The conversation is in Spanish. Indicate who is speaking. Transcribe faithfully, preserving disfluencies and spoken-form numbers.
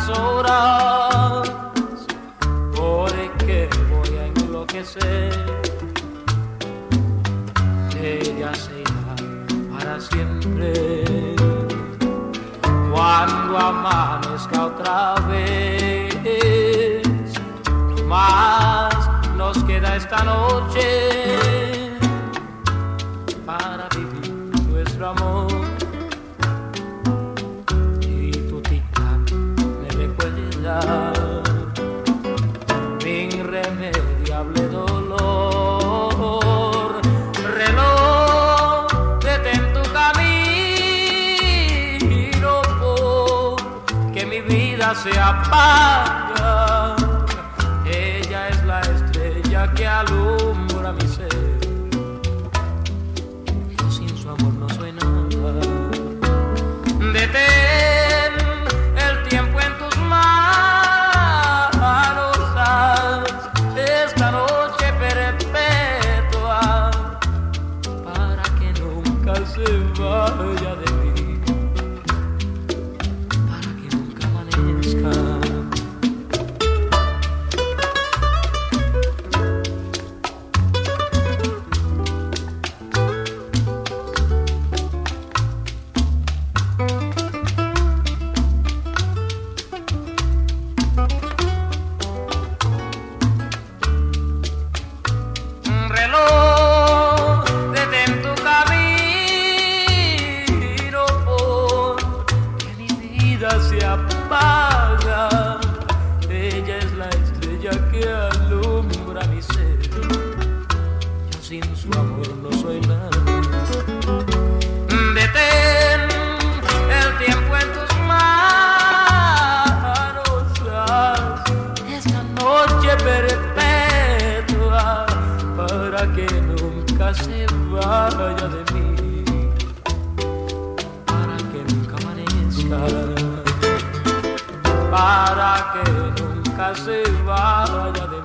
Speaker 1: las horas, porque voy a enloquecer. Ella se irá para siempre cuando amanezca otra vez. No más nos queda esta noche para vivir nuestro amor. Y tu tic-tac me recuerda mi irremediable dolor. Reloj, detén tu camino, porque mi vida se apaga. Ella es la estrella que alumbra mi ser. Yo sin su amor no soy nada. Detén el tiempo en tus manos, haz esta noche perpetua para que nunca se vaya de mí, para que nunca amanezca. Reloj, detén tu camino, porque mi vida se apaga. Ella es la estrella que alumbra mi ser. Yo sin su amor no soy nada. Detén el tiempo en tus manos, haz esta noche perpetua para que nunca se vaya de mí, para que nunca amanezca, para que nunca se vaya de mí.